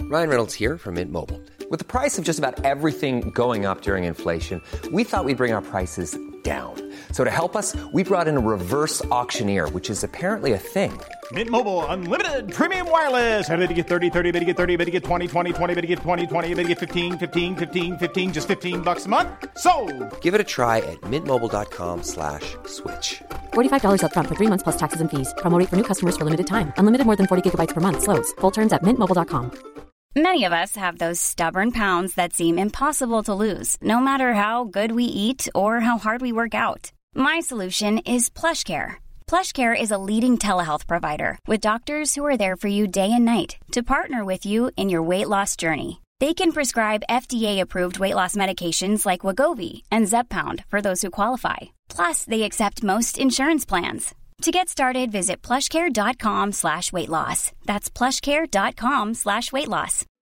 Ryan Reynolds here from Mint Mobile. With the price of just about everything going up during inflation, we thought we'd bring our prices down. So to help us, we brought in a reverse auctioneer, which is apparently a thing. Mint Mobile Unlimited Premium Wireless. How to get 30, 30, bit to get 30, bit to get 20, 20, 20, bit to get 20, 20, bit to get 15, 15, 15, 15, just $15 a month? Sold! Give it a try at mintmobile.com/switch. $45 up front for 3 months plus taxes and fees. Promo rate for new customers for limited time. Unlimited more than 40 gigabytes per month. Slows full terms at mintmobile.com. Many of us have those stubborn pounds that seem impossible to lose, no matter how good we eat or how hard we work out. My solution is PlushCare. PlushCare is a leading telehealth provider with doctors who are there for you day and night to partner with you in your weight loss journey. They can prescribe FDA-approved weight loss medications like Wegovy and Zepbound for those who qualify. Plus, they accept most insurance plans. To get started, visit plushcare.com/weightloss. That's plushcare.com/weightloss.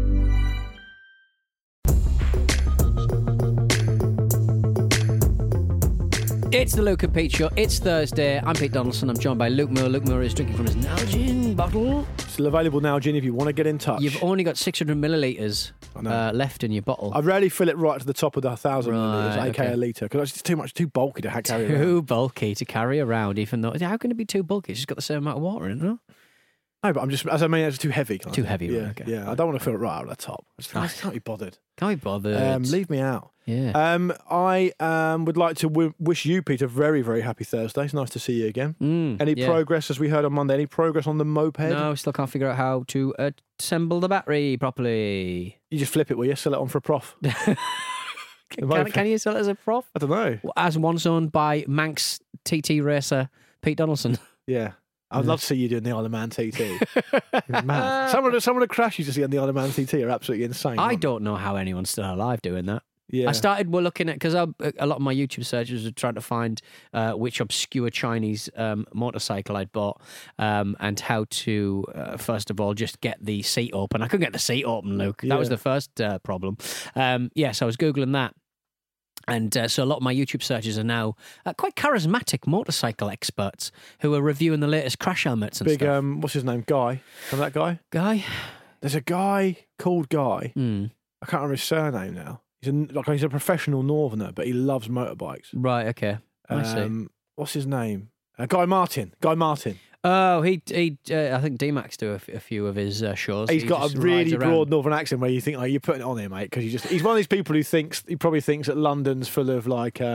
It's the Luke and Pete Show. It's Thursday. I'm Pete Donaldson. I'm joined by Luke Moore. Luke Moore is drinking from his Nalgene bottle. Still available now, Gin, if you want to get in touch. You've only got 600 millilitres left in your bottle. I rarely fill it right to the top of the 1,000 millilitres, aka okay. a litre, because it's too bulky to carry around. Too bulky to carry around, even though... How can it be too bulky? It's just got the same amount of water in it, no? No, but it's too heavy. Too heavy, yeah, right, okay. Yeah, I don't want to fill it right out of the top. I can't be bothered. Can't be bothered. Leave me out. Yeah. I would like to wish you, Pete, a very, very happy Thursday. It's nice to see you again. Any progress, as we heard on Monday, any progress on the moped? No, still can't figure out how to assemble the battery properly. You just flip it, will you? Sell it on for a prof. Can you sell it as a prof? I don't know. As once owned by Manx TT racer Pete Donaldson. Yeah. I'd love to see you doing the Isle of Man TT. Man. Some of the crashes you see on the Isle of Man TT are absolutely insane. I don't know how anyone's still alive doing that. Yeah. I started looking at, because a lot of my YouTube searches were trying to find which obscure Chinese motorcycle I'd bought and how to, first of all, just get the seat open. I couldn't get the seat open, Luke. That was the first problem. So I was Googling that. And so a lot of my YouTube searches are now quite charismatic motorcycle experts who are reviewing the latest crash helmets and stuff. What's his name? Guy. Remember that guy? Guy? There's a guy called Guy. Mm. I can't remember his surname now. He's a professional northerner, but he loves motorbikes. Right, okay. I see. What's his name? Guy Martin. Guy Martin. Oh, he I think D-Max do a few of his shows. He's got a really broad northern accent where you think, you're putting it on here, mate, because he's one of these people who probably thinks that London's full of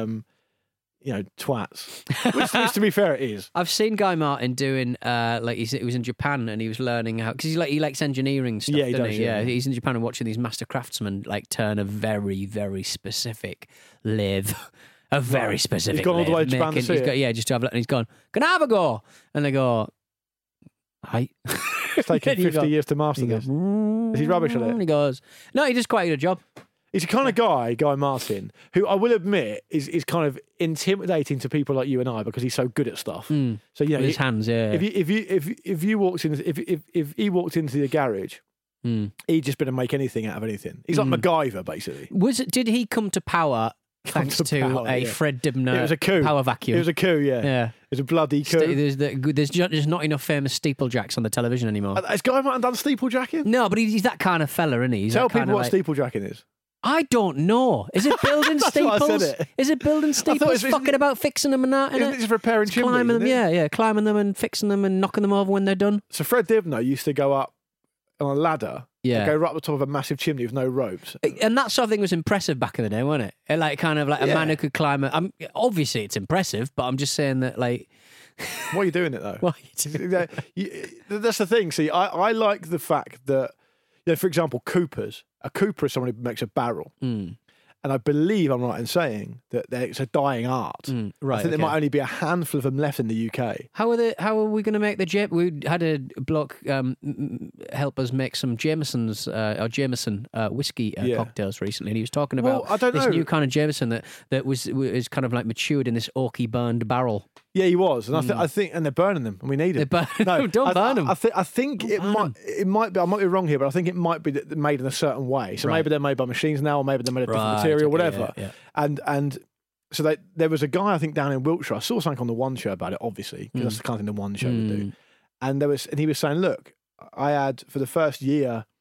twats. Which to be fair, it is. I've seen Guy Martin doing he was in Japan and he was learning how, because he likes engineering stuff. Yeah, he does. Yeah, he's in Japan and watching these master craftsmen turn a very, very specific lathe. A very specific. He's gone all the way to Japan to see it. Just to have a look. And he's gone, can I have a go? And they go, hi. It's taken 50 years to master this. Is he rubbish at it? And he goes, no, he does quite a good job. He's the kind of Guy Martin, who I will admit is kind of intimidating to people like you and I because he's so good at stuff. So with his hands, yeah. If he walked into the garage, he'd just better make anything out of anything. He's like MacGyver, basically. Did he come to power thanks to a Fred Dibner it was a coup. Power vacuum? It was a coup, yeah. It was a bloody coup. There's just not enough famous steeplejacks on the television anymore. Has Guy Martin done steeplejacking? No, but he's that kind of fella, isn't he? Tell people what steeplejacking is. I don't know. Is it building steeples? That's why I said it. Is it building steeples? Fucking about fixing them and that? Isn't it just repairing chimneys? Climbing them, yeah. Climbing them and fixing them and knocking them over when they're done. So Fred Dibner used to go up on a ladder. Yeah. Go right up the top of a massive chimney with no ropes. And that sort of thing was impressive back in the day, wasn't it? A man who could climb. Obviously, it's impressive, but I'm just saying that, Why are you doing it, though? Why are you doing it? That's the thing. See, I like the fact that, for example, Coopers. A Cooper is someone who makes a barrel. And I believe I'm right in saying that it's a dying art. Right, I think there might only be a handful of them left in the UK. How are we going to make the Jameson? We had a bloke help us make some Jameson's or Jameson whiskey cocktails recently, and he was talking about this new kind of Jameson that was kind of matured in this oaky burned barrel. Yeah, he was, and I think, and they're burning them, and we need them. No, don't burn them. I think it might be. I might be wrong here, but I think it might be made in a certain way. So maybe they're made by machines now, or maybe they're made of different material, whatever. Yeah. And so there was a guy, I think, down in Wiltshire. I saw something on the One Show about it, obviously, because that's the kind of thing the One Show would do. And he was saying, look, I had for the first year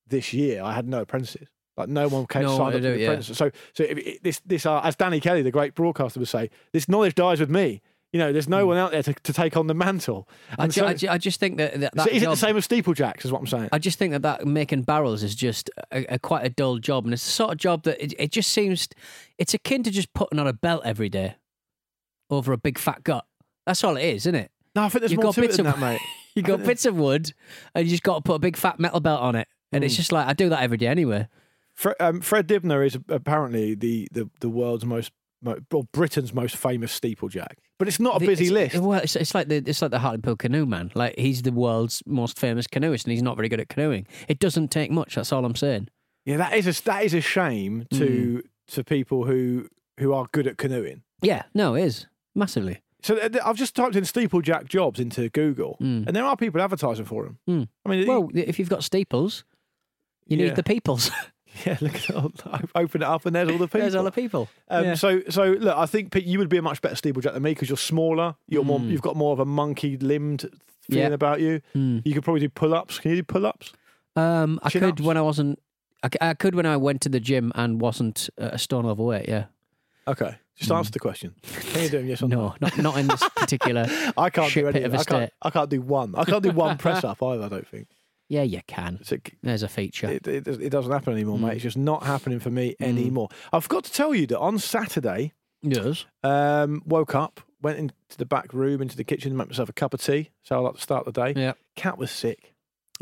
this year, I had no apprentices. Like no one came No signed one up to to do the it, apprentices. So this as Danny Kelly, the great broadcaster, would say, this knowledge dies with me. You know, there's no one out there to take on the mantle. I just think that So is it the job- same as steeplejacks? Is what I'm saying. I just think that making barrels is just quite a dull job, and it's the sort of job that it just seems it's akin to just putting on a belt every day over a big fat gut. That's all it is, isn't it? No, I think there's You've more got to it bits than of that, mate. you got bits of wood, and you just got to put a big fat metal belt on it, and it's just like I do that every day anyway. Fred Dibner is apparently the world's or Britain's most famous steeplejack, but it's not a busy list. Well, it's like the Hartlepool canoe man. Like he's the world's most famous canoeist, and he's not very good at canoeing. It doesn't take much. That's all I'm saying. Yeah, that is a shame to people who are good at canoeing. Yeah, no, it is massively. So I've just typed in steeplejack jobs into Google, and there are people advertising for them. I mean, Well, if you've got steeples, you Yeah. need the peoples. yeah, look at all, open it up and there's all the people. There's all the people. Yeah. So look, I think Pete, you would be a much better steeplejack than me because you're smaller. You're more. You've got more of a monkey limbed feeling Yeah. about you. You could probably do pull ups. Can you do pull ups? I could Chin-ups? when I wasn't. I could when I went to the gym and wasn't a stone overweight. Yeah. Okay, just answer the question. Can you do them? Yes or no? No, not in this particular. I can't shit do pit any. of a I can't. state. I can't do one. I can't do one press up either. I don't think. Yeah, you can. So There's a feature. it doesn't happen anymore, mate. It's just not happening for me anymore. I forgot to tell you that on Saturday, Yes. woke up, went into the back room, into the kitchen, made myself a cup of tea. So I like to start the day. Yeah. Cat was sick,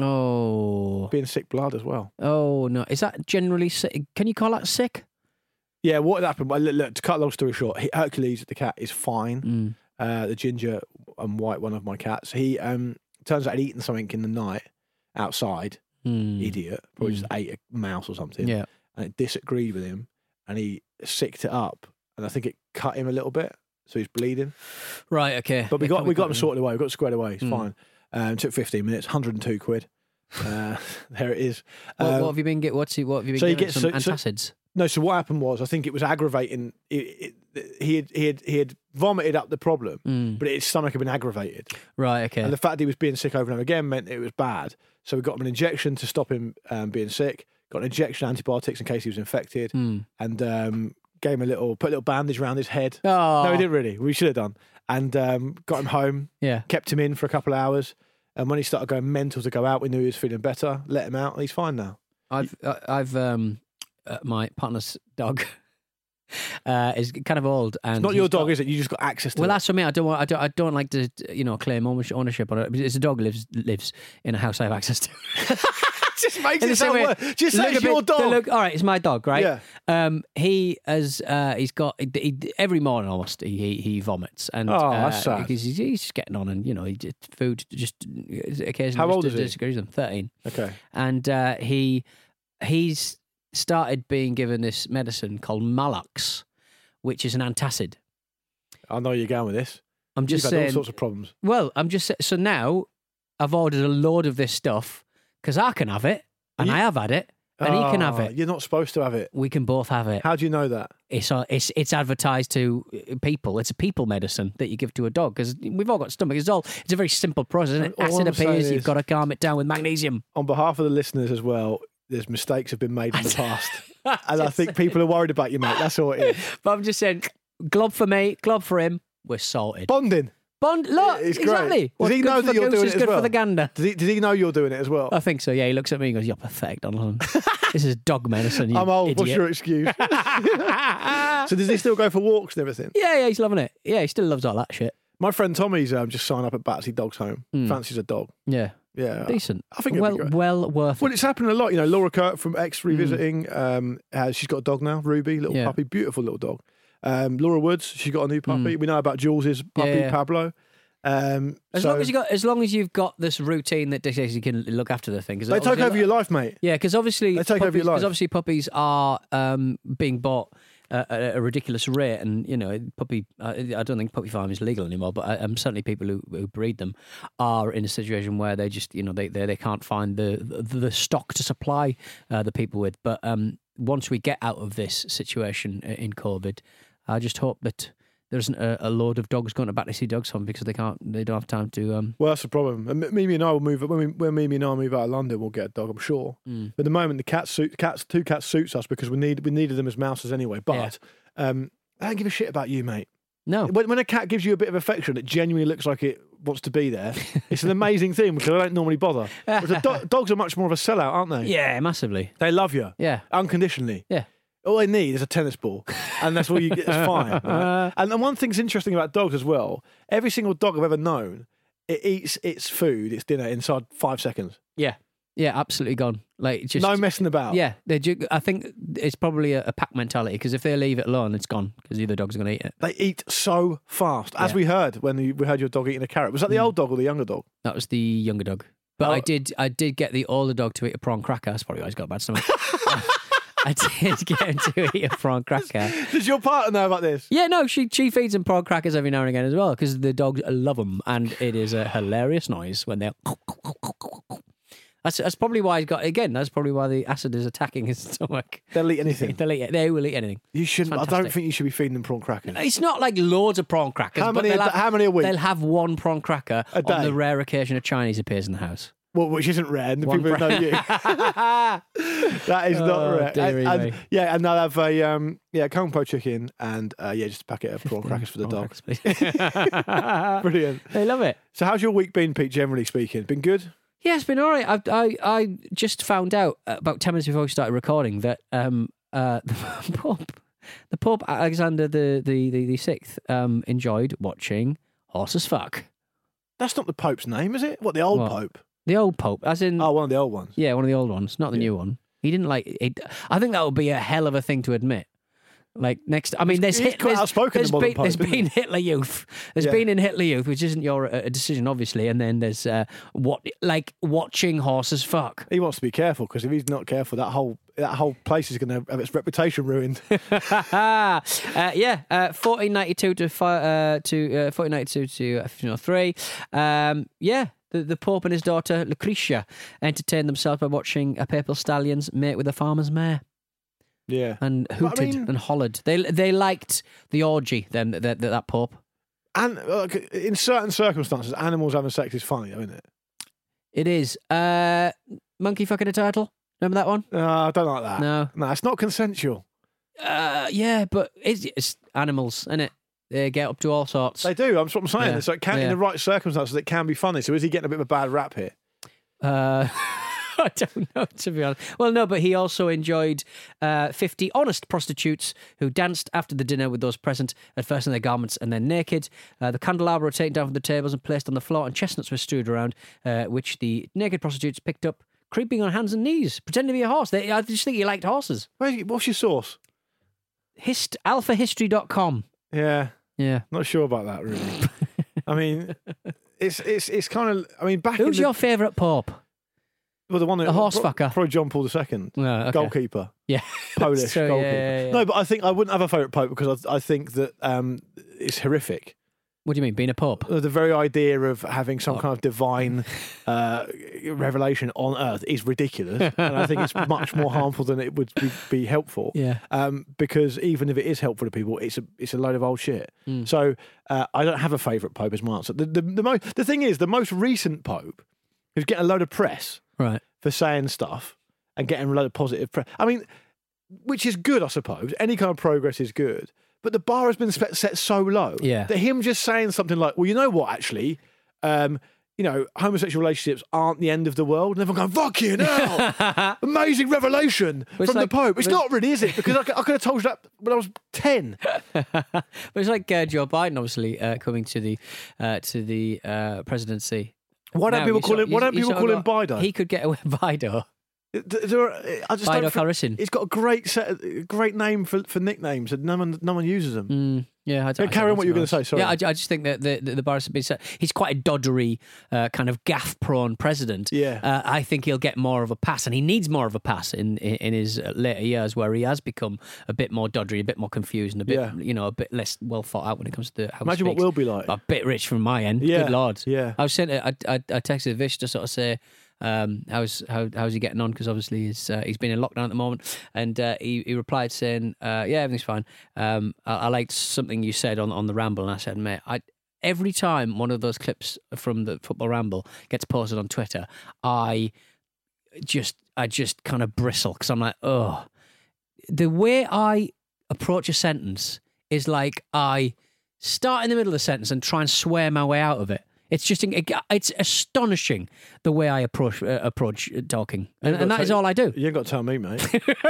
Oh. being sick blood as well. Oh no. Is that generally sick? Can you call that sick? Yeah, what happened? Well, look, to cut a long story short, Hercules, the cat, is fine. The ginger and white one of my cats. He turns out he'd eaten something in the night outside. Idiot. Probably just ate a mouse or something. Yeah. And it disagreed with him, and he sicked it up, and I think it cut him a little bit, so he's bleeding. Right. Okay. But we got him sorted away. We got it squared away. Hmm. It's fine. Took 15 minutes, 102 quid. There it is. What have you been getting? What have you been so you getting? get- Some so- antacids. No, so what happened was, I think it was aggravating. He had vomited up the problem, but his stomach had been aggravated, Right. Okay. and the fact that he was being sick over and over again meant it was bad. So we got him an injection to stop him being sick. Got an injection of antibiotics in case he was infected, and gave him put a little bandage around his head. Oh. No, we didn't really. We should have done. And got him home. Yeah. Kept him in for a couple of hours. And when he started going mental to go out, we knew he was feeling better. Let him out, and he's fine now. I've my partner's dog is kind of old, and It's not your dog, is it? You just got access to Well, it. that's for me. I don't like to claim ownership on it. It's a dog lives in a house I have access to. just makes In the it same sound way, worse. Just say look it's a your bit- dog. all right, it's my dog, right? Yeah. He has every morning almost he vomits, and Oh, that's sad. because he's just getting on, and food just occasionally. How old is he? Disagrees with him. 13, Okay. and he's started being given this medicine called Malox, which is an antacid. I know you're going with this. I'm just You've had all saying. sorts of problems. Well, I'm just so now I've ordered a load of this stuff because I can have it, and I have had it, and he can have Oh, it. You're not supposed to have it. We can both have it. How do you know that? It's advertised to people. It's a people medicine that you give to a dog because we've all got stomach. It's a very simple process. Isn't it? All Acid I'm saying appears. You've is- got to calm it down with magnesium. On behalf of the listeners as well, there's mistakes have been made in the past. And I think people are worried about you, mate. That's all it is. But I'm just saying, glob for me, glob for him. We're sorted. Bonding. Bond, look, It's great. exactly. Does What's he good know for that the you're goose doing is it as good well? for the gander. Did he know you're doing it as well? I think so. Yeah, he looks at me and goes, "You're pathetic, Donald. This is dog medicine. You I'm old. Idiot. What's your excuse? So does he still go for walks and everything? Yeah, he's loving it. Yeah, he still loves all that shit. My friend Tommy's just signed up at Batsy Dog's Home. Fancies a dog. Yeah, Yeah. decent. I think it'd be great. well worth Well, it. it's happening a lot. Laura Kurt from X Revisiting, she's got a dog now, Ruby, little Yeah. puppy, beautiful little dog. Laura Woods, she's got a new puppy. We know about Jules's puppy, Yeah. Pablo. As long as you've got this routine that dictates you can look after the thing. 'cause they take obviously- over your life, mate. Yeah, because obviously They take over your life. Because obviously puppies are being bought at a ridiculous rate, and puppy. I don't think puppy farm is legal anymore, but certainly people who breed them are in a situation where they just they can't find the stock to supply the people with. But once we get out of this situation in COVID, I just hope that there isn't a load of dogs going to Battersea Dogs Home because they don't have time to. Well, that's the problem. And Mimi and I will move when Mimi and I move out of London. We'll get a dog, I'm sure. But at the moment, the two cats suits us because we needed them as mouses anyway. But I don't give a shit about you, mate. No. When a cat gives you a bit of affection, it genuinely looks like it wants to be there. It's an amazing thing because I don't normally bother. Dogs are much more of a sellout, aren't they? Yeah, massively. They love you. Yeah. Unconditionally. Yeah. All they need is a tennis ball, and that's all you get. It's fine. Right? And one thing's interesting about dogs as well. Every single dog I've ever known, it eats its food, its dinner, inside 5 seconds. Yeah. Yeah, absolutely gone. Like just No messing about. Yeah, I think it's probably a pack mentality because if they leave it alone, it's gone because the other dog's going to eat it. They eat so fast, as we heard when we heard your dog eating a carrot. Was that the old dog or the younger dog? That was the younger dog. But I did get the older dog to eat a prawn cracker. That's probably why he's got a bad stomach. I did get him to eat a prawn cracker. Does your partner know about this? Yeah, no, she feeds him prawn crackers every now and again as well because the dogs love them, and it is a hilarious noise when they're. That's probably why he's got. Again, that's probably why the acid is attacking his stomach. They'll eat anything. They will eat anything. You shouldn't. I don't think you should be feeding them prawn crackers. It's not like loads of prawn crackers. How many a week? They'll have one prawn cracker a day. On the rare occasion a Chinese appears in the house. Well, which isn't rare, and the people who know you. That is not rare. And they'll have a kung po chicken and just a packet of prawn crackers for the dog. Brilliant. They love it. So how's your week been, Pete, generally speaking? Been good? Yeah, it's been all right. I just found out about 10 minutes before we started recording that the Pope Alexander the Sixth enjoyed watching Horses Fuck. That's not the Pope's name, is it? What, the old Pope? The old Pope, as in... Oh, one of the old ones. Yeah, one of the old ones, not the new one. He didn't like it. I think that would be a hell of a thing to admit. Like next, I mean, there's quite outspoken. There's been Hitler Youth. There's been in Hitler Youth, which isn't your decision, obviously. And then there's watching Horses Fuck. He wants to be careful because if he's not careful, that whole place is going to have its reputation ruined. 1492 to 1492 to 1503. The Pope and his daughter Lucretia entertained themselves by watching a papal stallion's mate with a farmer's mare. Yeah, and hooted and hollered. They liked the orgy. Then that Pope. And in certain circumstances, animals having sex is funny, isn't it? It is. Monkey fucking a turtle. Remember that one? I don't like that. No, it's not consensual. Yeah, but it's animals, isn't it? They get up to all sorts. They do. That's what I'm saying. Yeah. It's like in the right circumstances, it can be funny. So is he getting a bit of a bad rap here? I don't know, to be honest. Well, no, but he also enjoyed 50 honest prostitutes who danced after the dinner with those present, at first in their garments and then naked. The candelabra were taken down from the tables and placed on the floor, and chestnuts were strewed around, which the naked prostitutes picked up, creeping on hands and knees, pretending to be a horse. I just think he liked horses. What's your source? Alphahistory.com. Yeah. Yeah. Not sure about that, really. I mean, it's kind of... I mean, Who's your favourite Pope? Well, the horse fucker. Probably John Paul II. Oh, okay. Goalkeeper. Yeah. Polish true, goalkeeper. Yeah. No, but I think I wouldn't have a favourite Pope because I think that it's horrific. What do you mean, being a Pope? The very idea of having some kind of divine revelation on earth is ridiculous. And I think it's much more harmful than it would be helpful. Yeah. Because even if it is helpful to people, it's a load of old shit. So I don't have a favourite Pope is my answer. The thing is, the most recent Pope who's getting a load of press for saying stuff and getting a load of positive press. I mean, which is good, I suppose. Any kind of progress is good. But the bar has been set so low that him just saying something like, well, you know what, actually, homosexual relationships aren't the end of the world. And everyone going, fuck you, hell. Amazing revelation from the Pope. It's not really, is it? Because I could have told you that when I was 10. But it's like Joe Biden, obviously, coming to the presidency. Why don't people call him Bido? He could get away with Bido. Bido Calrissian. He's got a great name for nicknames, and no one uses them. Carry on what you were going to say. Sorry. Yeah, I just think that the bar has been set. He's quite a doddery, kind of gaff-prone president. Yeah, I think he'll get more of a pass, and he needs more of a pass in his later years, where he has become a bit more doddery, a bit more confused, and a bit a bit less well thought out when it comes to how. Imagine what we'll be like. A bit rich from my end. Yeah. Good lord. Yeah, I was saying, I texted Vish to sort of say, How's he getting on? Because obviously he's been in lockdown at the moment, and he replied saying, "Yeah, everything's fine." I liked something you said on the Ramble, and I said, "Mate, every time one of those clips from the Football Ramble gets posted on Twitter, I just kind of bristle because I'm like, oh, the way I approach a sentence is like I start in the middle of the sentence and try and swear my way out of it. It's astonishing the way I approach talking, and that is all I do. You ain't got to tell me, mate.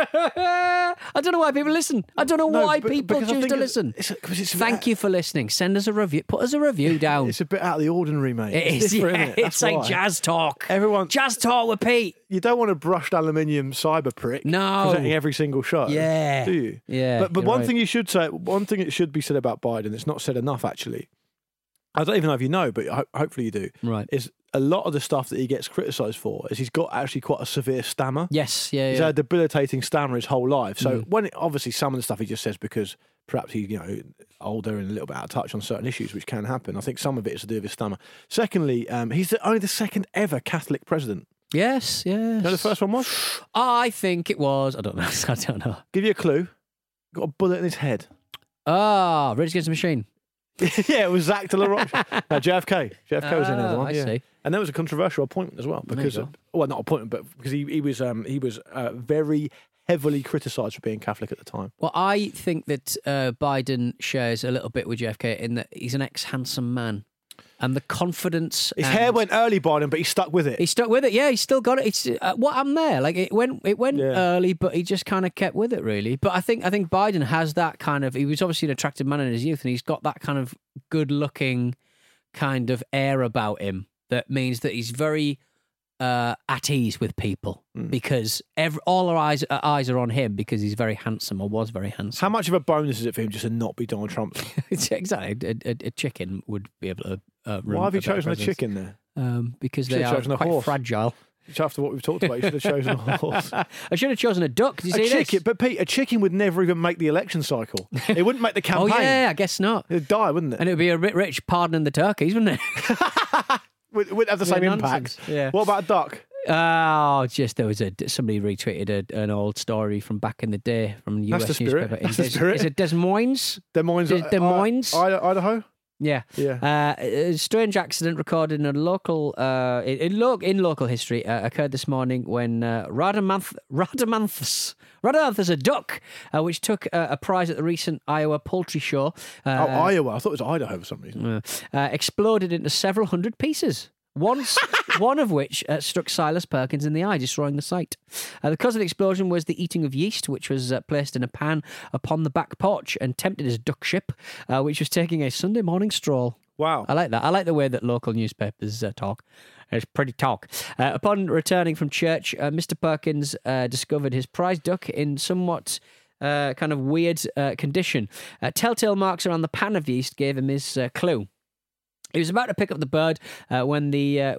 I don't know why people listen. I don't know why people because I choose think to listen. It's Thank you for listening. Send us a review. Put us a review down. It's a bit out of the ordinary, mate. It is. different, Yeah, isn't it? it's like why. jazz talk. Jazz talk with Pete. You don't want a brushed aluminium cyber prick No. presenting every single show. Yeah. Do you? Yeah. But one right. thing you should say, one thing that should be said about Biden, it's not said enough actually. I don't even know if you know, but hopefully you do. Right. Is a lot of the stuff that he gets criticised for is he's got actually quite a severe stammer. Yes. Yeah. He's had a debilitating stammer his whole life. So when obviously some of the stuff he just says because perhaps he's older and a little bit out of touch on certain issues, which can happen. I think some of it is to do with his stammer. Secondly, he's only the second ever Catholic president. Yes. You know the first one was? I think it was. I don't know. I don't know. Give you a clue. Got a bullet in his head. Rage Against the Machine. Yeah, it was Zach de la Roche. No, JFK. JFK was in there. I see. And that was a controversial appointment as well because, well, not appointment, but because he was very heavily criticised for being Catholic at the time. Well, I think that Biden shares a little bit with JFK in that he's an ex-handsome man. And the confidence. His hair went early, Biden, but he stuck with it. He stuck with it. Yeah, he still got it. It's what happened there. Like it went early, but he just kind of kept with it, really. But I think Biden has that kind of. He was obviously an attractive man in his youth, and he's got that kind of good-looking kind of air about him that means that he's very at ease with people because all our eyes are on him because he's very handsome or was very handsome. How much of a bonus is it for him just to not be Donald Trump? Exactly. A chicken would be able to. Why have you chosen a chicken there? Because they are quite fragile. After what we've talked about, you should have chosen a horse. I should have chosen a duck. Did you see chicken, this? but Pete, a chicken would never even make the election cycle. It wouldn't make the campaign. Oh yeah, I guess not. It'd die, wouldn't it? And it would be a rich pardoning the turkeys, wouldn't it? Wouldn't have the same impact. Yeah. What about a duck? Oh, just there was somebody retweeted an old story from back in the day from a US newspaper. That's the spirit. Is it Des Moines? Des Moines, Idaho. Yeah. A strange accident recorded in a local in local history occurred this morning when Rhadamanthus, a duck, which took a prize at the recent Iowa Poultry Show. Iowa. I thought it was Idaho for some reason. Exploded into several hundred pieces. One of which struck Silas Perkins in the eye, destroying the sight. The cause of the explosion was the eating of yeast, which was placed in a pan upon the back porch and tempted his duck ship, which was taking a Sunday morning stroll. Wow. I like that. I like the way that local newspapers talk. It's pretty talk. Upon returning from church, Mr. Perkins discovered his prize duck in somewhat kind of weird condition. Telltale marks around the pan of the yeast gave him his clue. He was about to pick up the bird when the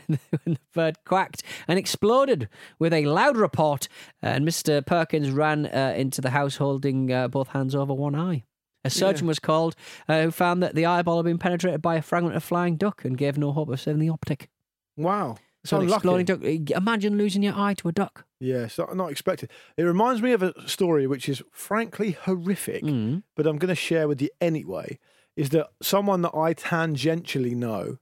bird quacked and exploded with a loud report, and Mr. Perkins ran into the house holding both hands over one eye. A surgeon was called who found that the eyeball had been penetrated by a fragment of flying duck and gave no hope of saving the optic. Wow. So an exploding duck. Imagine losing your eye to a duck. Yeah, it's not expected. It reminds me of a story which is frankly horrific, but I'm going to share with you anyway. Is that someone that I tangentially know,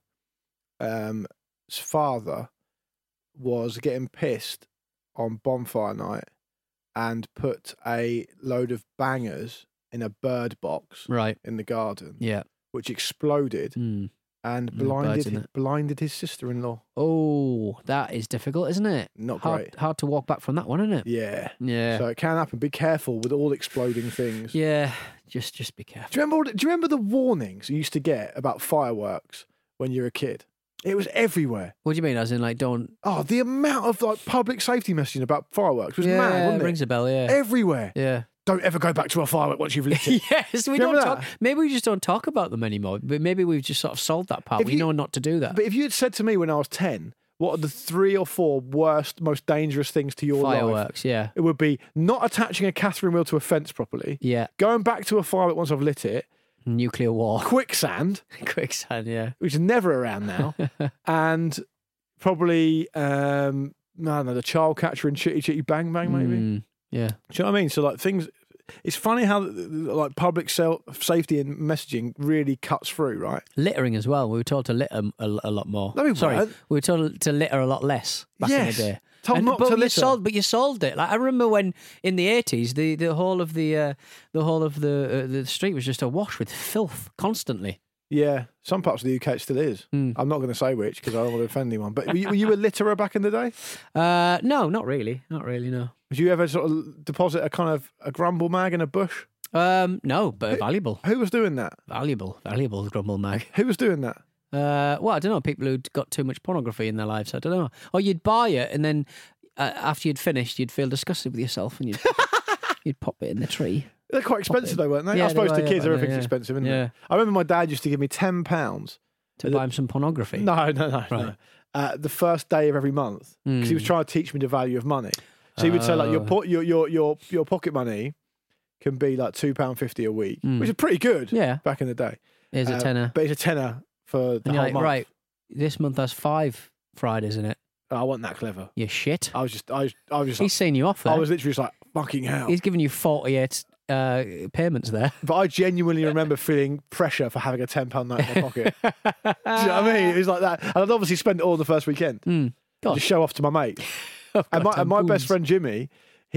his father was getting pissed on bonfire night and put a load of bangers in a bird box in the garden, which exploded and blinded his sister-in-law. Oh, that is difficult, isn't it? Not great. Hard to walk back from that one, isn't it? Yeah. So it can happen. Be careful with all exploding things. Yeah, just be careful. Do you remember the warnings you used to get about fireworks when you were a kid? It was everywhere. What do you mean? As in, like, don't... Oh, the amount of public safety messaging about fireworks was mad, wasn't it? Rings a bell, yeah. Everywhere. Yeah. Don't ever go back to a firework once you've lit it. Yes, we don't talk. Maybe we just don't talk about them anymore. But maybe we've just sort of solved that part. We know not to do that. But if you had said to me when I was 10, what are the 3 or 4 worst, most dangerous things to your life? Fireworks, yeah. It would be not attaching a Catherine wheel to a fence properly. Yeah. Going back to a firework once I've lit it. Nuclear war. Quicksand. Quicksand, yeah. Which is never around now. And Probably, the Child Catcher and Chitty Chitty Bang Bang, maybe. Yeah. Do you know what I mean? So like things, it's funny how like public safety and messaging really cuts through, right? Littering as well. We were told to litter a lot more. No, we Sorry, weren't. we were told to litter a lot less back in the day. Told not to litter. But you solved it. Like I remember when in the 80s, the whole of the street was just awash with filth constantly. Yeah, some parts of the UK it still is. I'm not going to say which because I don't want to offend anyone. But were you a litterer back in the day? No, not really. Not really, no. Did you ever sort of deposit a grumble mag in a bush? No, but valuable. Who was doing that? Valuable grumble mag. Who was doing that? Well, I don't know. People who'd got too much pornography in their lives. I don't know. Or you'd buy it and then after you'd finished, you'd feel disgusted with yourself and you'd pop it in the tree. They're quite expensive though, weren't they? Yeah, I suppose they to were, kids yeah, everything's yeah. expensive, isn't Yeah. it? I remember my dad used to give me £10 to buy him some pornography. No. Right. The first day of every month because he was trying to teach me the value of money. So he would say like your pocket money can be like £2.50 a week, which is pretty good. Yeah. Back in the day. Here's a tenner. But it's a tenner for the And you're whole like, month. right, this month has 5 Fridays in it. I wasn't that clever. You shit. I was just He's seen you off there. I was literally just like fucking hell. He's giving you 48 payments there. But I genuinely remember feeling pressure for having a £10 note in my pocket. Do you know what I mean? It was like that. And I'd obviously spend it all the first weekend. God. Just show off to my mate. and my best friend Jimmy,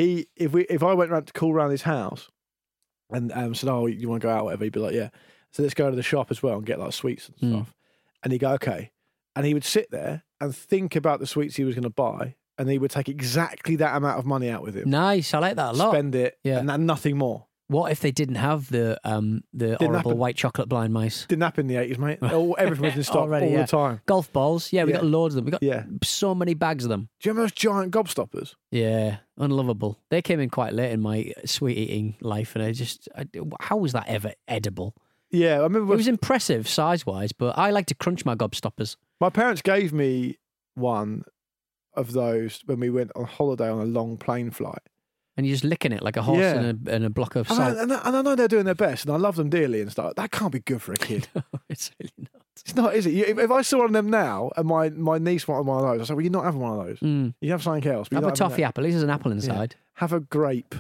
if I went around to call around his house and said, "Oh, you want to go out?" or whatever, he'd be like, "Yeah." So let's go to the shop as well and get like sweets and stuff. And he'd go, "Okay," and he would sit there and think about the sweets he was going to buy, and he would take exactly that amount of money out with him. Nice. I like that a lot. Spend it, Yeah. and nothing more. What if they didn't have the horrible happen. white chocolate blind mice? Didn't happen in the 80s, mate. Everything was in stock Already, all the time. Golf balls. Yeah, we got loads of them. We got so many bags of them. Do you remember those giant gobstoppers? Yeah, unlovable. They came in quite late in my sweet eating life, and how was that ever edible? Yeah, I remember. It was impressive size wise, but I like to crunch my gobstoppers. My parents gave me one of those when we went on holiday on a long plane flight. And you're just licking it like a horse in a block of salt. And I know they're doing their best, and I love them dearly and stuff. That can't be good for a kid. No, it's really not. It's not, is it? If I saw one of them now, and my niece wanted one of those, I said, "Well, you're not having one of those. You have something else." Have a toffee apple. At least there's an apple inside. Yeah. Have a grape.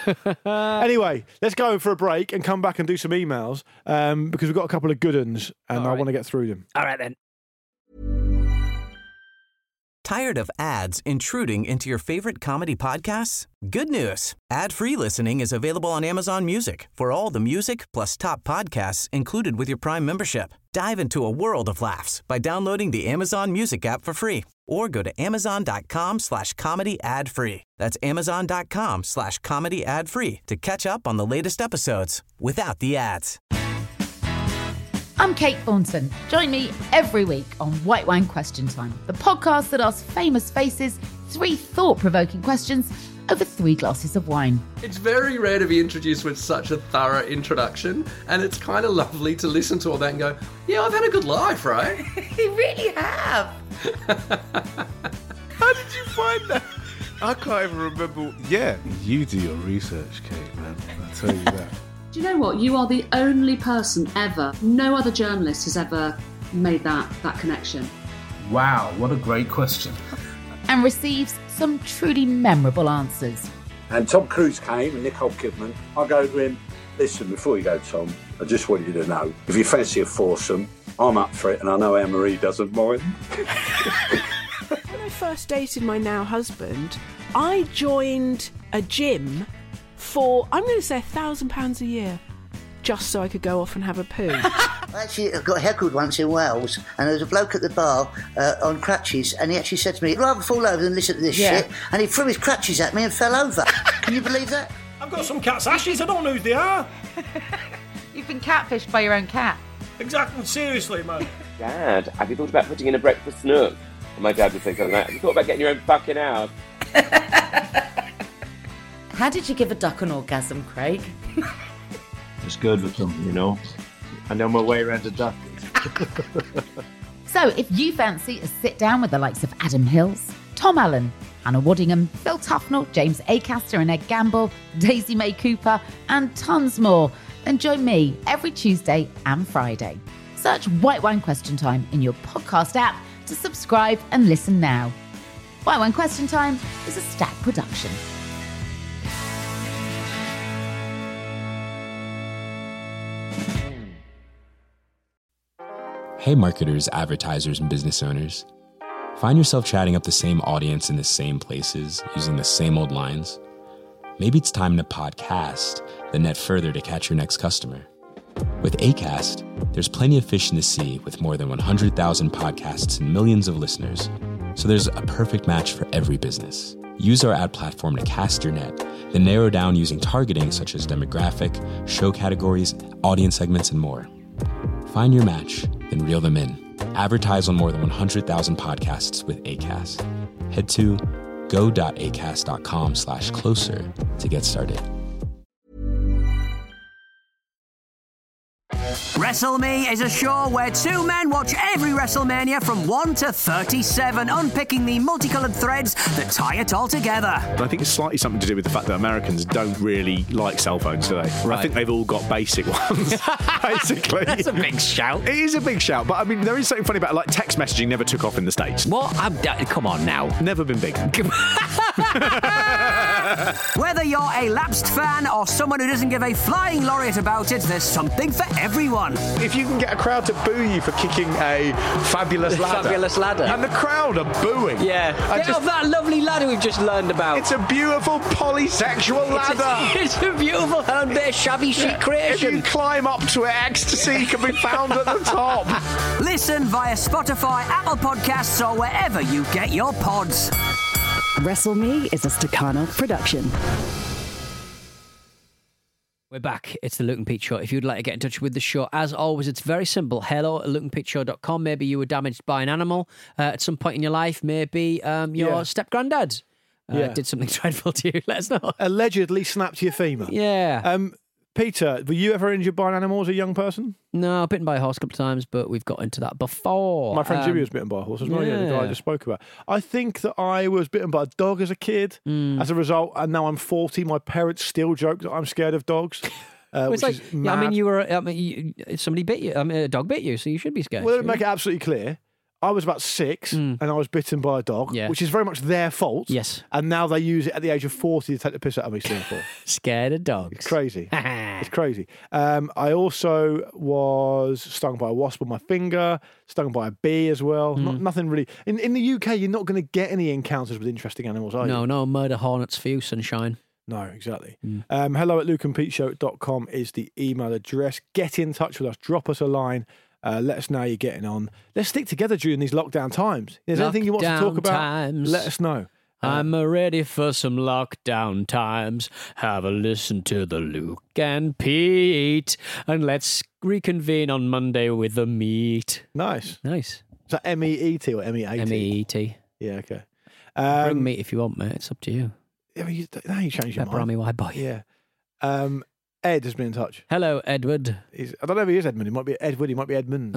Anyway, let's go for a break and come back and do some emails because we've got a couple of good ones, and I want to get through them. All right then. Tired of ads intruding into your favorite comedy podcasts? Good news. Ad-free listening is available on Amazon Music for all the music plus top podcasts included with your Prime membership. Dive into a world of laughs by downloading the Amazon Music app for free or go to amazon.com/comedy ad-free. That's amazon.com/comedy ad-free to catch up on the latest episodes without the ads. I'm Kate Thornton. Join me every week on White Wine Question Time, the podcast that asks famous faces 3 thought-provoking questions over 3 glasses of wine. It's very rare to be introduced with such a thorough introduction, and it's kind of lovely to listen to all that and go, yeah, I've had a good life, right? You really have. How did you find that? I can't even remember. Yeah, you do your research, Kate, man. I tell you that. Do you know what? You are the only person ever, no other journalist has ever made that connection. Wow, what a great question. And receives some truly memorable answers. And Tom Cruise came and Nicole Kidman. I go to him, listen, before you go, Tom, I just want you to know, if you fancy a foursome, I'm up for it, and I know Anne-Marie doesn't mind. When I first dated my now husband, I joined a gym for, I'm going to say £1,000 a year, just so I could go off and have a poo. Actually, I got heckled once in Wales, and there was a bloke at the bar on crutches, and he actually said to me, "I'd rather fall over than listen to this shit," and he threw his crutches at me and fell over. Can you believe that? I've got some cat's ashes, I don't know who they are. You've been catfished by your own cat. Exactly, seriously, man. Dad, have you thought about putting in a breakfast nook? And my dad would think something like that. Have you thought about getting your own fucking house? How did you give a duck an orgasm, Craig? It's good with them, you know. I know my way around a duck. So if you fancy a sit down with the likes of Adam Hills, Tom Allen, Hannah Waddingham, Phil Tufnell, James Acaster and Ed Gamble, Daisy May Cooper, and tons more, then join me every Tuesday and Friday. Search White Wine Question Time in your podcast app to subscribe and listen now. White Wine Question Time is a Stack production. Hey marketers, advertisers, and business owners. Find yourself chatting up the same audience in the same places, using the same old lines? Maybe it's time to podcast the net further to catch your next customer. With Acast, there's plenty of fish in the sea with more than 100,000 podcasts and millions of listeners. So there's a perfect match for every business. Use our ad platform to cast your net, then narrow down using targeting such as demographic, show categories, audience segments, and more. Find your match, then reel them in. Advertise on more than 100,000 podcasts with Acast. Head to go.acast.com/closer to get started. WrestleMe is a show where two men watch every WrestleMania from 1 to 37, unpicking the multicolored threads that tie it all together. But I think it's slightly something to do with the fact that Americans don't really like cell phones, do they? Right. I think they've all got basic ones, basically. That's a big shout. It is a big shout, but I mean, there is something funny about it, like text messaging never took off in the States. What? Come on now. Never been big. Whether you're a lapsed fan or someone who doesn't give a flying laureate about it, there's something for everyone. If you can get a crowd to boo you for kicking a fabulous ladder. Fabulous ladder. And the crowd are booing. Yeah. Get off that lovely ladder we've just learned about. It's a beautiful polysexual ladder. It's a beautiful bit of shabby chic creation. If you climb up to it, ecstasy can be found at the top. Listen via Spotify, Apple Podcasts, or wherever you get your pods. WrestleMe is a Staccato production. We're back. It's the Luke and Pete Show. If you'd like to get in touch with the show, as always, it's very simple. hello@lukeandpeteshow.com. Maybe you were damaged by an animal at some point in your life. Maybe your step-granddad did something dreadful to you. Let us know. Allegedly snapped your femur. Yeah. Peter, were you ever injured by an animal as a young person? No, bitten by a horse a couple of times, but we've got into that before. My friend Jimmy was bitten by a horse as well, the guy I just spoke about. I think that I was bitten by a dog as a kid. As a result, and now I'm 40, my parents still joke that I'm scared of dogs. It's like, somebody bit you. A dog bit you, so you should be scared. Well, let me make it absolutely clear. I was about 6 and I was bitten by a dog, which is very much their fault. Yes. And now they use it at the age of 40 to take the piss out of me still for. Scared of dogs. It's crazy. It's crazy. I also was stung by a wasp on my finger, stung by a bee as well. Nothing really. In the UK, you're not going to get any encounters with interesting animals, are you? No murder hornets for you, sunshine. No, exactly. hello@lukeandpeteshow.com is the email address. Get in touch with us. Drop us a line. Let us know how you're getting on. Let's stick together during these lockdown times. If there's anything you want to talk about, let us know. I'm ready for some lockdown times. Have a listen to the Luke and Pete. And let's reconvene on Monday with the meat. Nice. Nice. Is that M-E-E-T or M-E-A-T? M-E-E-T. Yeah, okay. Bring meat if you want, mate. It's up to you. Yeah, now you change your mind. Pepperoni white boy. Yeah. Ed has been in touch. Hello, Edward. I don't know if he is Edmund. He might be Edward. He might be Edmund.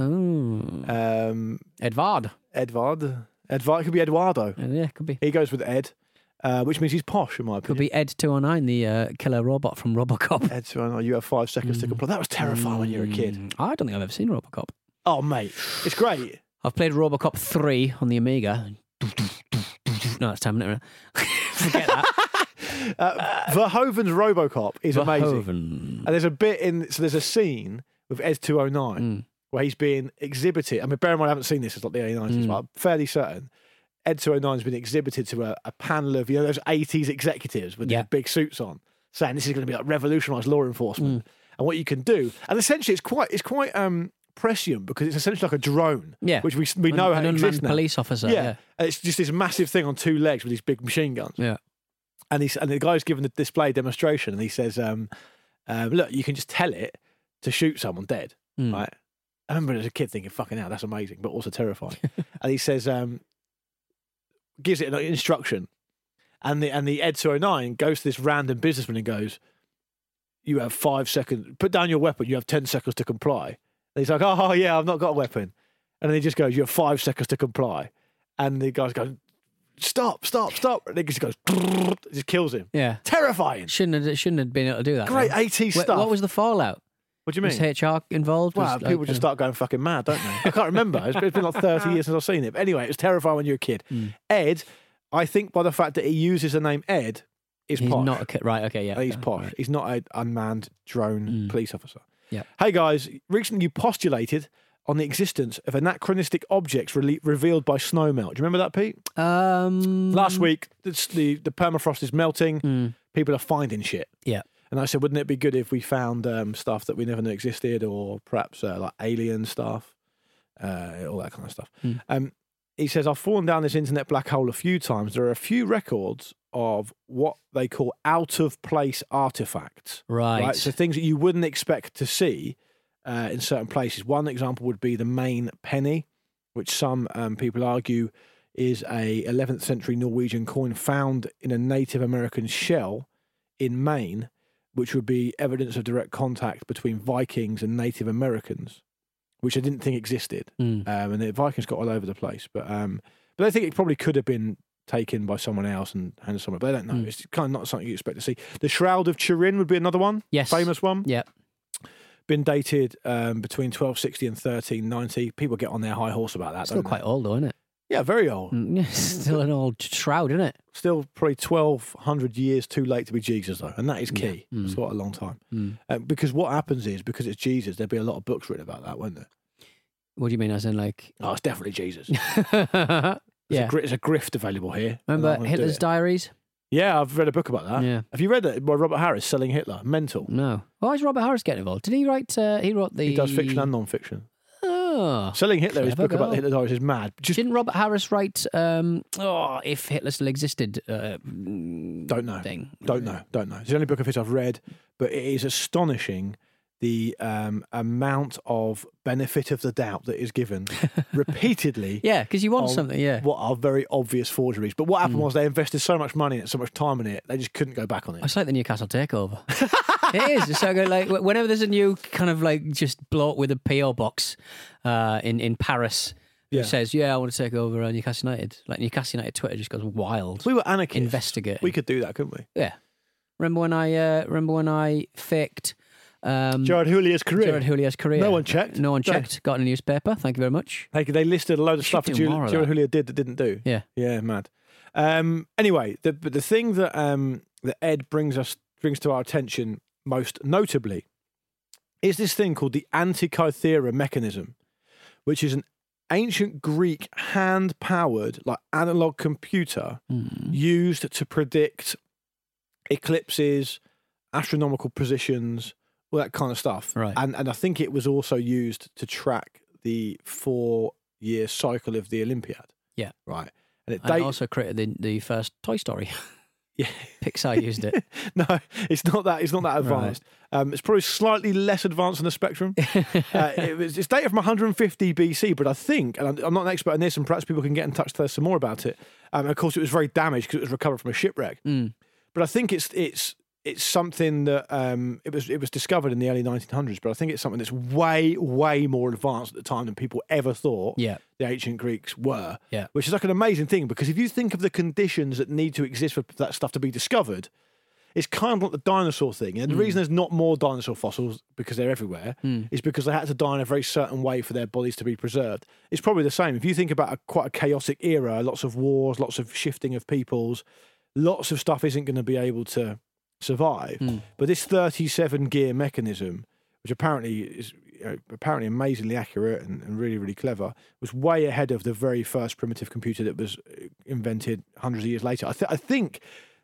Edvard. Edvard could be Eduardo. Yeah, could be. He goes with Ed, which means he's posh, in my opinion. Could be Ed 209, the killer robot from RoboCop. Ed 209. You have 5 seconds to comply. That was terrifying when you were a kid. I don't think I've ever seen RoboCop. Oh, mate, it's great. I've played RoboCop 3 on the Amiga. No, it's Terminator. Forget that. Verhoeven's RoboCop is amazing. And there's a bit there's a scene with Ed 209 where he's being exhibited. I mean, bear in mind, I haven't seen this, it's like the early 90s, but I'm fairly certain Ed 209 has been exhibited to a panel of, those 80s executives with their big suits on, saying this is going to be like revolutionise law enforcement and what you can do. And essentially, it's quite prescient because it's essentially like a drone, which we know how to exist now. Police officer, and it's just this massive thing on 2 legs with these big machine guns. Yeah. And the guy's given the display demonstration, and he says, "Look, you can just tell it to shoot someone dead, right?" I remember as a kid thinking, "Fucking hell, that's amazing," but also terrifying. And he says, gives it an instruction, and the Ed 209 goes to this random businessman and goes, "You have 5 seconds. Put down your weapon. You have 10 seconds to comply." And he's like, "Oh yeah, I've not got a weapon," and then he just goes, "You have 5 seconds to comply," and the guy's going, Stop. And it just goes, it just kills him. Yeah. Terrifying. Shouldn't have been able to do that. Great 80s stuff. What was the fallout? What do you mean? Was HR involved? Well, Was, people just start going fucking mad, don't they? I can't remember. It's been like 30 years since I've seen it. But anyway, it was terrifying when you're a kid. Ed, I think by the fact that he uses the name Ed, is He's posh. not a right. Okay, yeah. He's posh. Right. He's not an unmanned drone police officer. Yeah. Hey guys, recently you postulated on the existence of anachronistic objects revealed by snow melt. Do you remember that, Pete? Last week, the permafrost is melting. People are finding shit. Yeah. And I said, wouldn't it be good if we found stuff that we never knew existed, or perhaps like alien stuff, all that kind of stuff. He says, I've fallen down this internet black hole a few times. There are a few records of what they call out-of-place artifacts. Right. So things that you wouldn't expect to see in certain places. One example would be the Maine penny, which some people argue is a 11th century Norwegian coin found in a Native American shell in Maine, which would be evidence of direct contact between Vikings and Native Americans, which I didn't think existed. And the Vikings got all over the place. But I think it probably could have been taken by someone else and handed somewhere. But I don't know. It's kind of not something you expect to see. The Shroud of Turin would be another one. Yes. Famous one. Yeah. Been dated between 1260 and 1390. People get on their high horse about that. Still quite old, though, isn't it? Yeah, very old. Still an old shroud, isn't it? Still probably 1,200 years too late to be Jesus, though. And that is key. That's quite a long time. Because what happens is, because it's Jesus, there'd be a lot of books written about that, wouldn't there? What do you mean, as in like... Oh, it's definitely Jesus. Yeah. There's a grift available here. Remember Hitler's Diaries? Yeah, I've read a book about that. Yeah. Have you read that by Robert Harris, Selling Hitler? Mental. No. Why is Robert Harris getting involved? Did he write... he wrote the... He does fiction and non-fiction. Oh, Selling Hitler, his clever book about girl. the Hitler Diaries is mad. Didn't Robert Harris write If Hitler Still Existed? Don't know. Thing. Don't know. It's the only book of his I've read, but it is astonishing the amount of benefit of the doubt that is given repeatedly. Yeah, because you want on something, yeah. What are very obvious forgeries. But what happened was they invested so much money in it, so much time in it, they just couldn't go back on it. It's like the Newcastle takeover. It is. It's so good. Like whenever there's a new kind of like just bloke with a PO box in Paris who says, "Yeah, I want to take over Newcastle United." Like Newcastle United Twitter just goes wild. We were anarchists. Investigate. We could do that, couldn't we? Yeah. Remember when I faked Gerard Houllier's career. No one checked. Got in a newspaper. Thank you very much. They listed a load of stuff that do more of Gerard that. Houllier did that didn't do. Yeah. Yeah, mad. Anyway, the thing that that Ed brings to our attention most notably is this thing called the Antikythera mechanism, which is an ancient Greek hand-powered, like analog computer used to predict eclipses, astronomical positions, all that kind of stuff. Right. And I think it was also used to track the 4-year cycle of the Olympiad. Yeah. Right. And it And also created the first Toy Story. Yeah. Pixar used it. No, it's not that advanced. It's probably slightly less advanced than the Spectrum. It's dated from 150 BC, but I think, and I'm not an expert in this, and perhaps people can get in touch to tell us some more about it. Of course, it was very damaged because it was recovered from a shipwreck. But I think it's something that it was discovered in the early 1900s. But I think it's something that's way more advanced at the time than people ever thought. Yeah. The ancient Greeks were. Yeah. Which is like an amazing thing, because if you think of the conditions that need to exist for that stuff to be discovered, it's kind of like the dinosaur thing. And the reason there's not more dinosaur fossils, because they're everywhere, is because they had to die in a very certain way for their bodies to be preserved. It's probably the same. If you think about quite a chaotic era, lots of wars, lots of shifting of peoples, lots of stuff isn't going to be able to survive. But this 37 gear mechanism, which apparently is apparently amazingly accurate and really, really clever, was way ahead of the very first primitive computer that was invented hundreds of years later. I think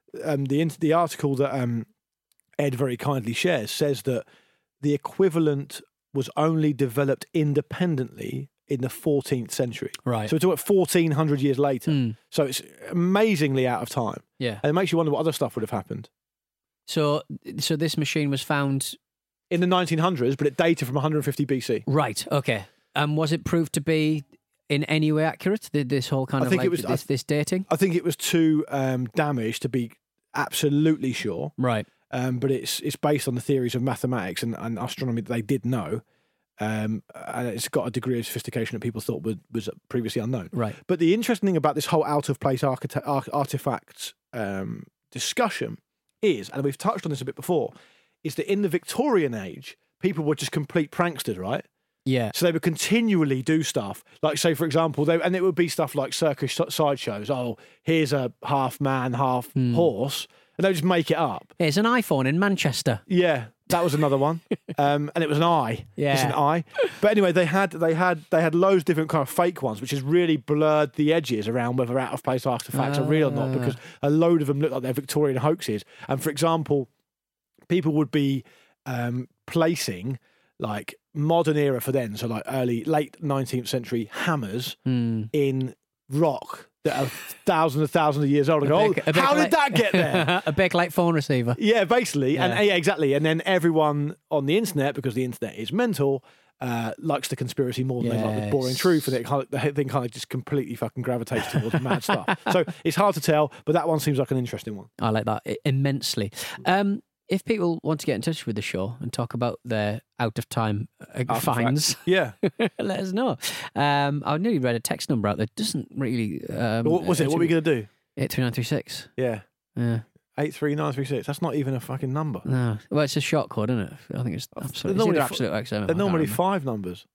the article that Ed very kindly shares says that the equivalent was only developed independently in the 14th century. Right. So we're talking 1,400 years later. So it's amazingly out of time. Yeah. And it makes you wonder what other stuff would have happened. So this machine was found in the 1900s, but it dated from 150 BC. Right. Okay. Was it proved to be in any way accurate? This whole kind of this dating? I think it was too damaged to be absolutely sure. Right. But it's based on the theories of mathematics and astronomy that they did know. And it's got a degree of sophistication that people thought was previously unknown. Right. But the interesting thing about this whole out-of-place artifacts discussion is, and we've touched on this a bit before, is that in the Victorian age, people were just complete pranksters, right? Yeah. So they would continually do stuff. Like, say, for example, and it would be stuff like circus sideshows. Oh, here's a half man, half horse. And they would just make it up. It's an iPhone in Manchester. Yeah, that was another one. And it was an eye. Yeah. Just an eye. But anyway, they had loads of different kind of fake ones, which has really blurred the edges around whether out of place artifacts are real or not, because a load of them look like they're Victorian hoaxes. And for example, people would be placing like modern era for then, so like late 19th century hammers in rock that are thousands of years old. How did that get there? A big like phone receiver. Yeah, basically. Yeah. And yeah, exactly. And then everyone on the internet, because the internet is mental, likes the conspiracy more than they like the boring truth, and the thing kind of just completely fucking gravitates towards mad stuff. So it's hard to tell, but that one seems like an interesting one. I like that immensely. If people want to get in touch with the show and talk about their out of time finds, yeah, let us know. I nearly read a text number out that doesn't really. What was it? What are we going to do? 83936. Yeah. 83936. That's not even a fucking number. No. Well, it's a short code, isn't it? I think it's absolute. Absolute XM. They're normally 5 numbers.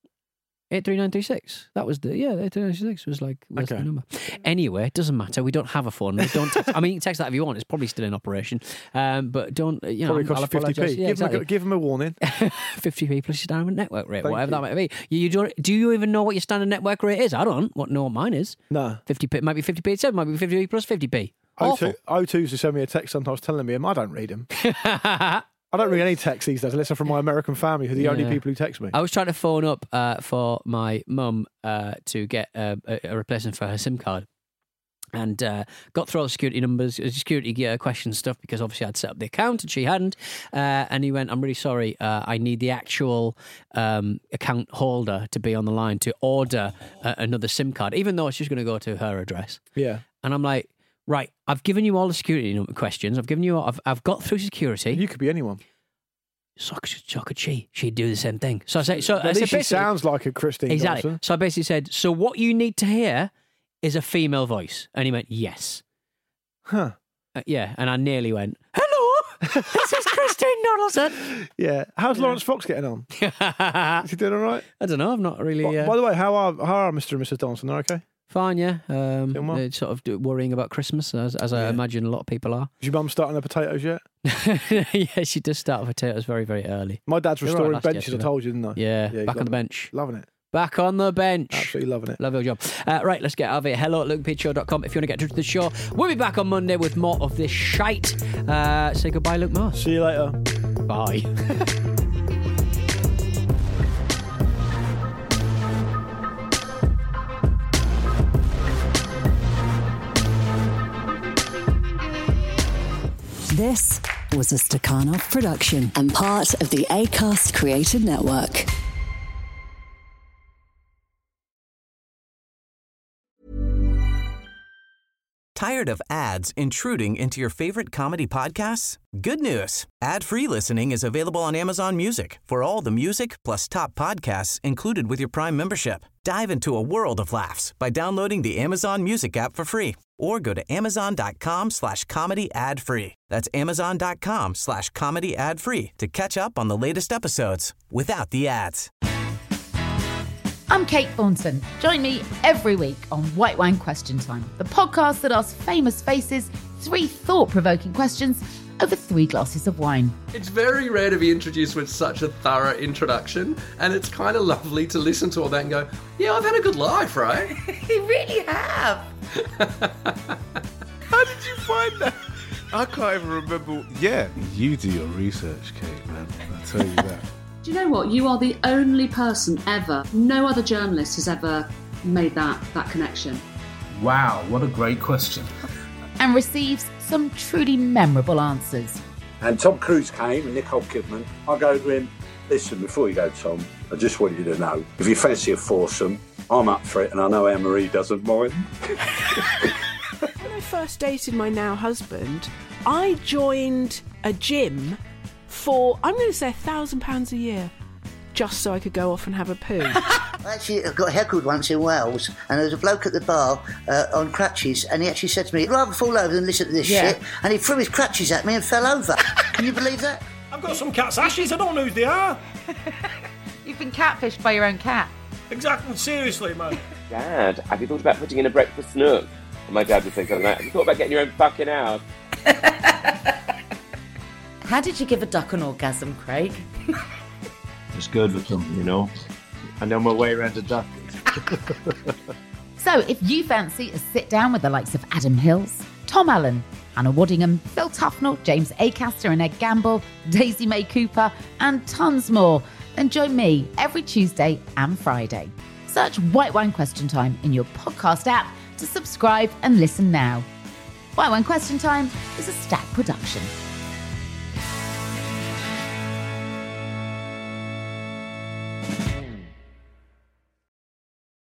83936. That was the 83936 was the number. Anyway, it doesn't matter. We don't have a phone. We don't text, I mean, you can text that if you want. It's probably still in operation. But don't, probably cost you 50p. Yeah, give them a warning. 50p plus your standard network rate, whatever that might be. Do you even know what your standard network rate is? I don't know what mine is. No. 50p might be 50p itself, might be 50p plus 50p. O2 used to send me a text sometimes telling me I don't read them. I don't read any texts these days unless they're from my American family, who are the only people who text me. I was trying to phone up for my mum to get a replacement for her SIM card, and got through all the security numbers, security question stuff, because obviously I'd set up the account and she hadn't. And he went, "I'm really sorry, I need the actual account holder to be on the line to order another SIM card, even though it's just going to go to her address." Yeah. And I'm like, right, I've given you all the security questions. I've got through security. You could be anyone. So could she. She'd do the same thing. So I say, at least she sounds like a Christine exactly. Dawson. So I basically said, so what you need to hear is a female voice, and he went, yes. Huh. Yeah, and I nearly went, hello, this is Christine Donaldson. Yeah. How's Lawrence Fox getting on? Is he doing all right? I don't know. I've not really. By the way, how are Mr. and Mrs. Donaldson? They're okay? Fine, yeah. They're sort of worrying about Christmas, as I imagine a lot of people are. Is your mum starting her potatoes yet? Yeah, she does start potatoes very, very early. My dad's restoring benches, I told you, didn't I? Yeah, back on the bench. Loving it. Back on the bench. Absolutely loving it. Love your job. Right, let's get out of here. Hello at lukeandpeteshow.com if you want to get in touch with the show. We'll be back on Monday with more of this shite. Say goodbye, Luke Moore. See you later. Bye. This was a Stakhanov production and part of the Acast Creative Network. Tired of ads intruding into your favorite comedy podcasts? Good news. Ad-free listening is available on Amazon Music for all the music plus top podcasts included with your Prime membership. Dive into a world of laughs by downloading the Amazon Music app for free or go to amazon.com/comedy ad-free. That's amazon.com/comedy ad-free to catch up on the latest episodes without the ads. I'm Kate Thornton. Join me every week on White Wine Question Time, the podcast that asks famous faces 3 thought-provoking questions over 3 glasses of wine. It's very rare to be introduced with such a thorough introduction, and it's kind of lovely to listen to all that and go, yeah, I've had a good life, right? You really have. How did you find that? I can't even remember. Yeah, you do your research, Kate, man. I tell you that. Do you know what? You are the only person ever, no other journalist has ever made that connection. Wow, what a great question. And receives some truly memorable answers. And Tom Cruise came and Nicole Kidman. I go to him, listen, before you go, Tom, I just want you to know, if you fancy a foursome, I'm up for it, and I know Anne-Marie doesn't mind. When I first dated my now husband, I joined a gym for, I'm going to say, £1,000 a year, just so I could go off and have a poo. I actually got heckled once in Wales, and there was a bloke at the bar on crutches, and he actually said to me, "I'd rather fall over than listen to this shit," and he threw his crutches at me and fell over. Can you believe that? I've got some cat's ashes. I don't know who they are. You've been catfished by your own cat. Exactly. Seriously, man. Dad, have you thought about putting in a breakfast nook? And my dad would say something like that. Have you thought about getting your own fucking house? How did you give a duck an orgasm, Craig? It's good with them, you know. I know my way around a duck. So if you fancy a sit down with the likes of Adam Hills, Tom Allen, Hannah Waddingham, Phil Tufnell, James Acaster and Ed Gamble, Daisy May Cooper, and tons more, then join me every Tuesday and Friday. Search White Wine Question Time in your podcast app to subscribe and listen now. White Wine Question Time is a Stack production.